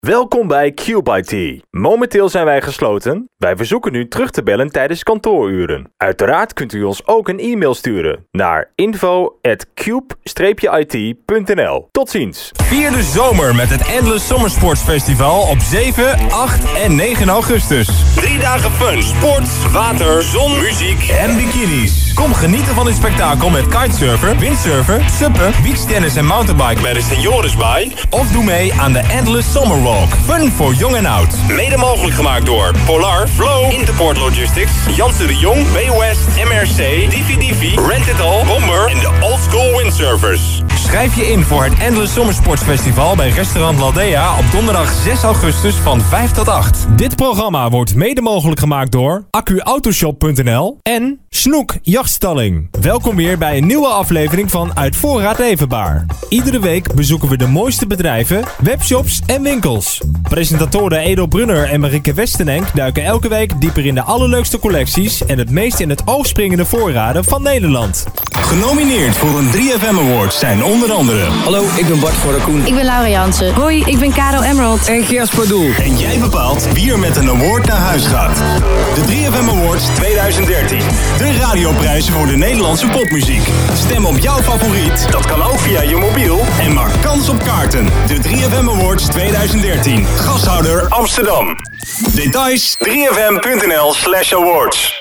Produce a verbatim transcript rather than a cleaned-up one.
Welkom bij Cube I T. Momenteel zijn wij gesloten. Wij verzoeken u terug te bellen tijdens kantooruren. Uiteraard kunt u ons ook een e-mail sturen naar info at cube I T punt n l. Tot ziens. Vier de zomer met het Endless Summer Sports Festival op zeven, acht en negen augustus. Drie dagen fun, sport, water, zon, muziek en bikinis. Kom genieten van dit spektakel met kitesurfen, windsurfen, suppen, beachtennis en mountainbike bij de Senioresbaai. Of doe mee aan de Endless Summer Walk. Fun voor jong en oud. Mede mogelijk gemaakt door Polar, Flow, Interport Logistics, Janssen de Jong, B-West, M R C, Divi Divi, Rent It All, Bomber en de Old School Windsurfers. Schrijf je in voor het Endless Summer Sports Festival bij restaurant Laldea op donderdag zes augustus van vijf tot acht. Dit programma wordt mede mogelijk gemaakt door accu autoshop punt n l en Snoek Jachtstalling. Welkom weer bij een nieuwe aflevering van Uit Voorraad Leverbaar. Iedere week bezoeken we de mooiste bedrijven, webshops en winkels. Presentatoren Edo Brunner en Marieke Westenenk duiken elke week dieper in de allerleukste collecties en het meest in het oog springende voorraden van Nederland. Genomineerd voor een drie F M Award zijn onder andere... Hallo, ik ben Bart voor de Koen. Ik ben Laura Jansen. Hoi, ik ben Karel Emerald. En Jasper Doel. En jij bepaalt wie er met een award naar huis gaat. De drie F M Awards twintig dertien. De radioprijzen voor de Nederlandse popmuziek. Stem op jouw favoriet. Dat kan ook via je mobiel. En maak kans op kaarten. De drie F M Awards twintig dertien. Gasthouder Amsterdam. Details drie f m punt n l slash awards.